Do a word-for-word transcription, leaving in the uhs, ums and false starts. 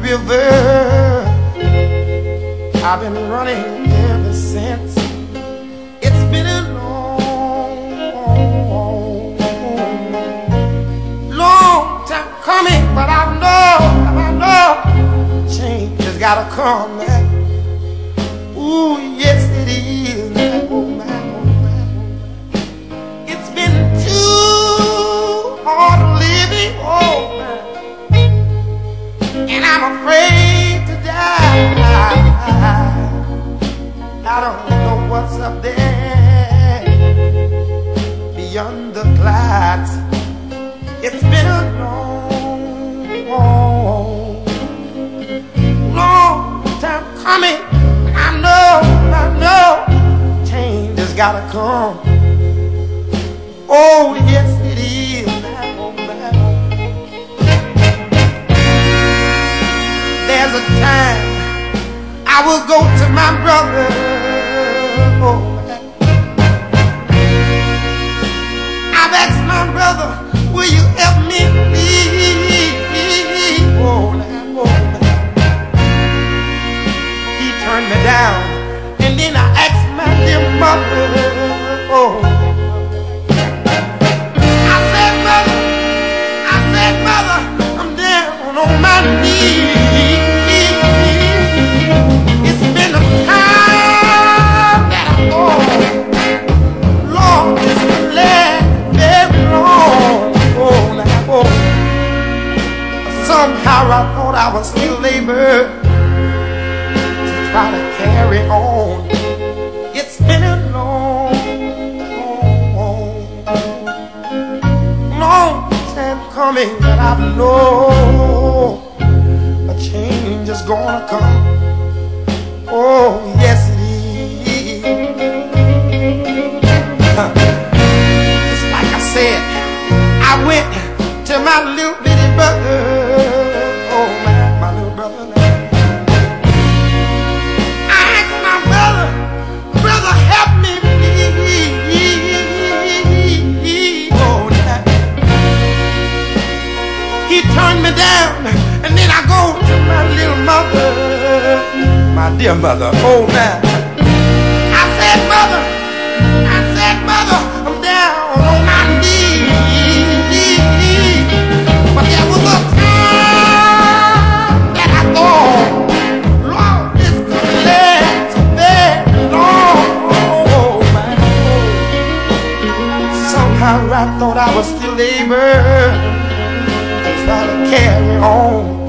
river. I've been running ever since. It's been a long, long time coming, but I know, I know, change has gotta come, man. Ooh, yes it is, man. Oh, man, oh, man. It's been too hard living, oh, man. And I'm afraid to die. I don't know what's up there beyond the clouds. It's been a long, long, long time coming. I know, I know, change has gotta come. Oh, yes it is, man, oh, man. There's a time I will go to my brother, oh, man. I've asked my brother, will you help me, please? Oh, man, oh, man. He turned me down, and then I asked my dear mother, oh. I said, mother, I said, mother, I'm down on my knees. It's been a time that I thought, Lord, this will last very long. Oh, now, oh. Somehow I thought I was still able to try to carry on. It's been a long, long, long time coming, but I know a change is gonna come. Oh, yes it is. Just like I said, I went to my little bitty brother. Oh, my, my little brother. I asked my brother, brother, help me, please. Oh, now. He turned me down, and then I go to my little mother. My dear mother, oh man. I said, mother, I said, mother, I'm down on my knees. But there was a time that I thought, Lord, this could last very long. Oh, man. Somehow I thought I was still able to try to carry on.